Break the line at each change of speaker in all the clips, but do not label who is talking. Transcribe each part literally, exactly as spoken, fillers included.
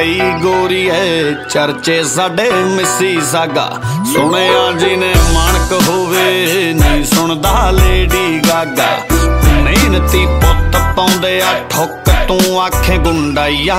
गई गोरी है चर्चे साडे मिसी सागा सुनिया जिने मानक होवे नहीं सुनदा लेडी गागा मेहनती पुत पाउंदे आ ठुक तू आखे गुंडाइया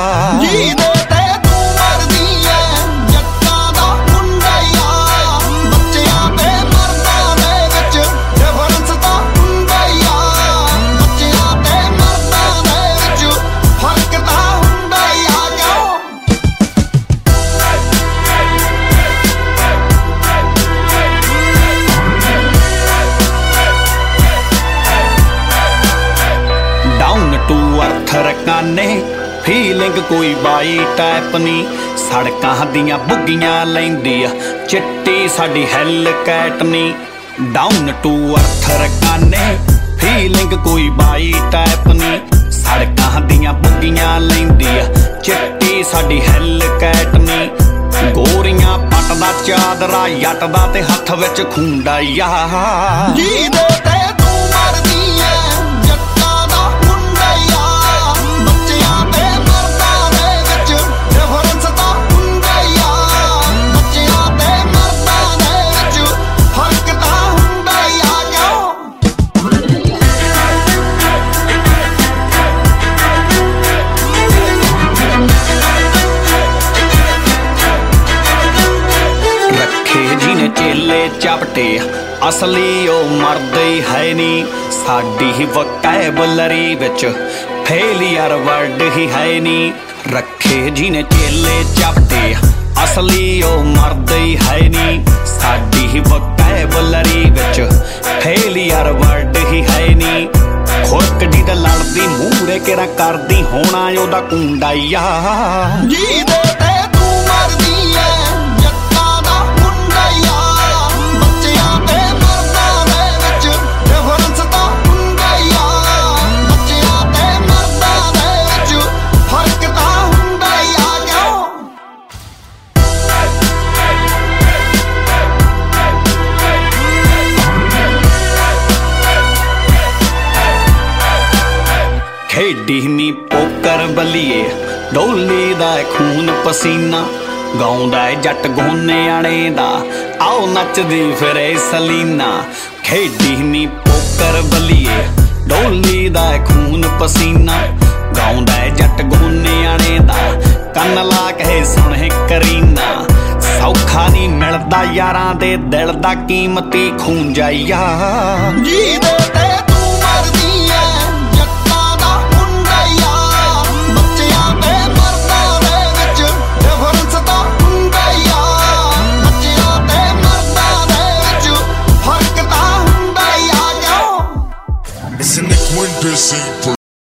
रकाने फीलिंग कोई बाई टाइप नी सड़कां दियां बुग्गियां लैंदी आ चिट्टी साडी हैल कैट नी डाउन टू अर्थ रकाने फीलिंग कोई बाई टाइप नी सड़कां दियां बुग्गियां लैंदी आ चिट्टी साडी हैल कैट नी गोरियां पटदा चादरा यटदा ते हत्थ विच खुंडाइया चापटे असली ओ मर्द ही है नी साडी ही वकैबलरी विच फेलियर वर्ड ही है नी रखे जिने चेले चापटे असली ओ मर्द ही है नी साडी ही वकैबलरी विच फेलियर वर्ड ही है नी खुरक जी दा लड़दी मूहरे केरा करदी होना ओदा कुंडाइया खेडी नी पोकर बलीए डोली दा खून पसीना गाउंदा जट गोने आने दा आओ नचदी फिरे सलीना खेडी नी पोकर बलीए डोली दा खून पसीना गाउंदा जट गोने आने दा कन ला के सुने करीना सौखा नी मिलदा यारां दे दिल दा कीमती खून जाइया
It's in the Quintessence.